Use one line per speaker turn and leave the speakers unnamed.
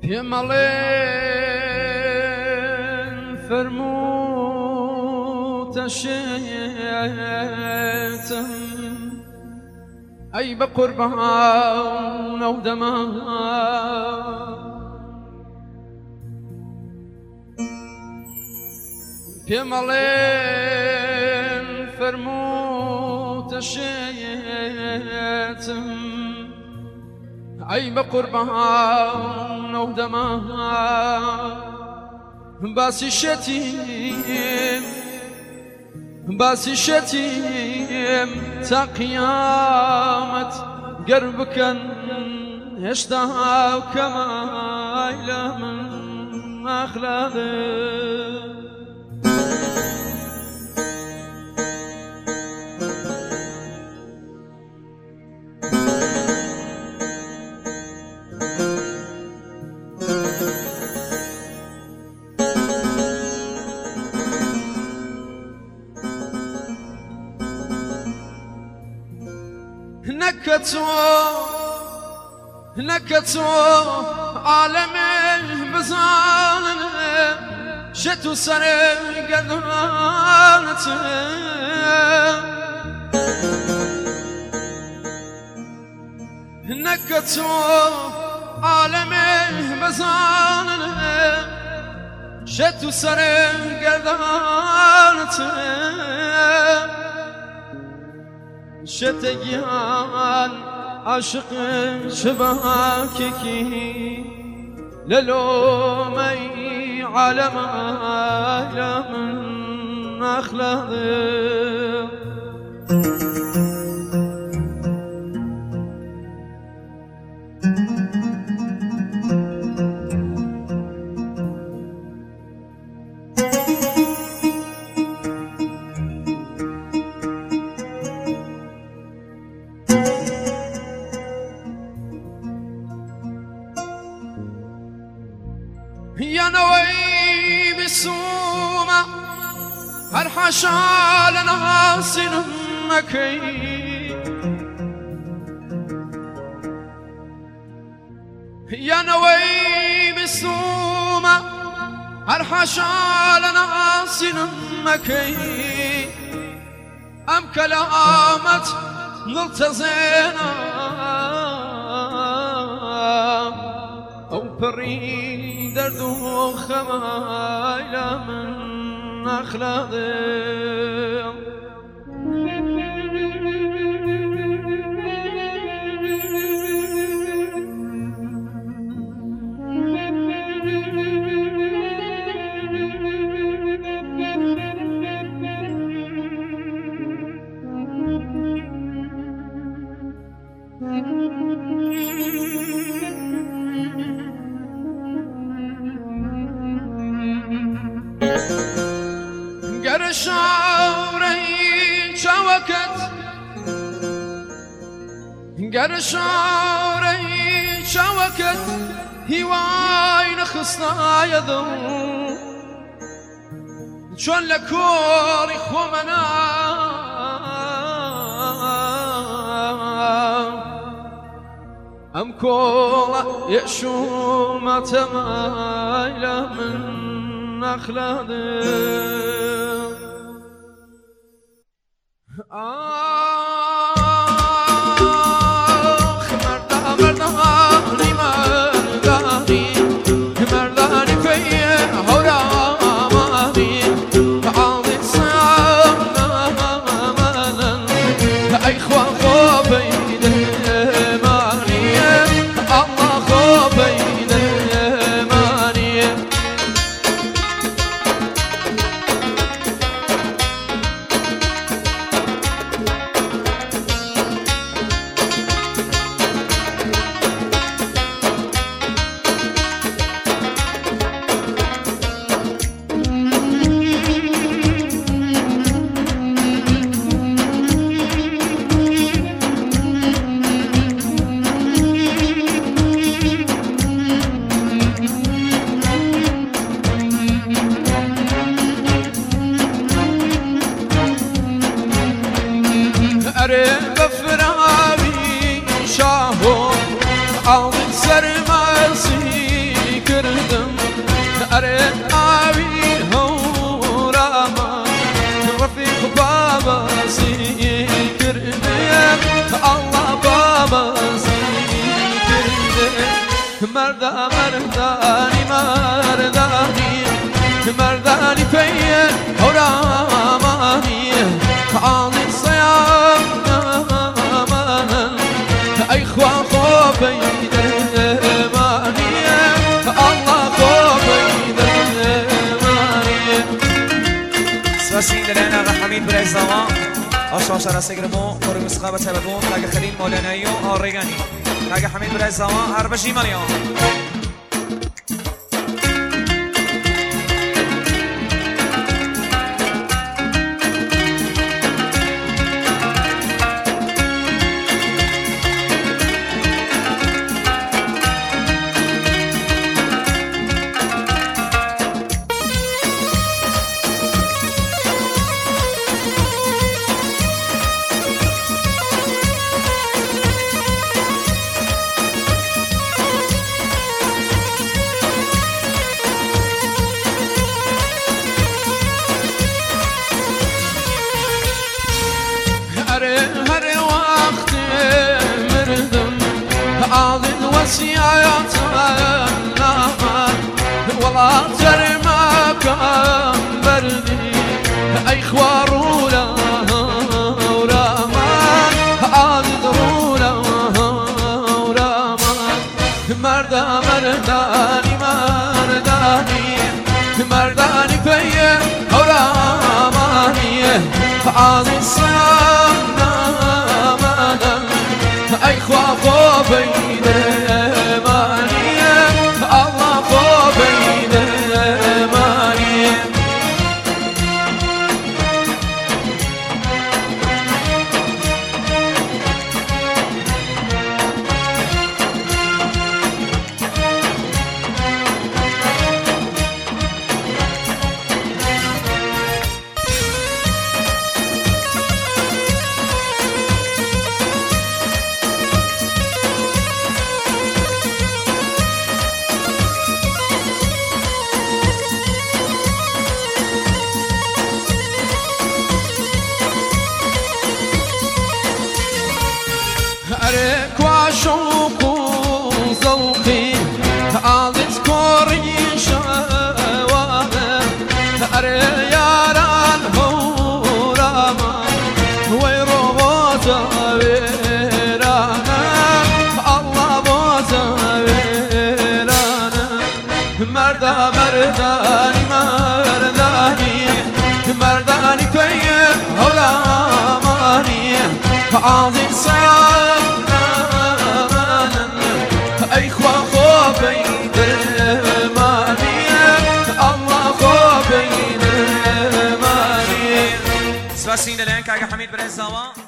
يمالين فرموت شيتم أي بقربها ودمها يمالين فرموت شيتم أي بقربها ودمها باسي الشتيم تا قيامة قربك يشتهى كما إلى من أخلاقه نكتو عالمي بزانه شتو سري قدرانته نكتو عالمي بزانه شتو سري قدرانته شتيان عاشق شباككي للومي على ما من أخلاقه يا نوي بالسومة هالحشا لنا سنمكي يا نوي بالسومة هالحشا لنا سنمكي أم كلامة ملتزينا أو بري درد وخمايل من أخلاقه قرشاري شوكت هواي نخصنا يذو شون لكوري خمنا أم كولا يشو ما تمايل من أخلاقه أري آوي هوراما رفيق بابا سيكرني الله بابا سيكرني مرداني مرداني فيا هوراماني عالي صيام أي خوا خوفي درماني الله خوفي درماني
سواسين لنا حميد برای زمان آشا شراسه گرمو خور مسقابة تبون تاق خليل مولانايو آرگانی تاق حميد برای زمان عربشی مليون
هر وقت مردم عاضي الوسيات والله ترى ما كان بردي أي خوار ولا ما عاضي ولا ما مرداني فيا وراماني عاضي الصيام أي خوا بين ماني الله خوا بين ماني أريك وعشوق وذوقي عالت كوري شوانا أري ياران هوراما ويرو بوتا ويرانا الله بوتا ويرانا مرداني فيا هولاماني عظيم صيام أي خوا خوفي درماني الله خوفي درماني
سواسين لنا كاقا حميد برای زمان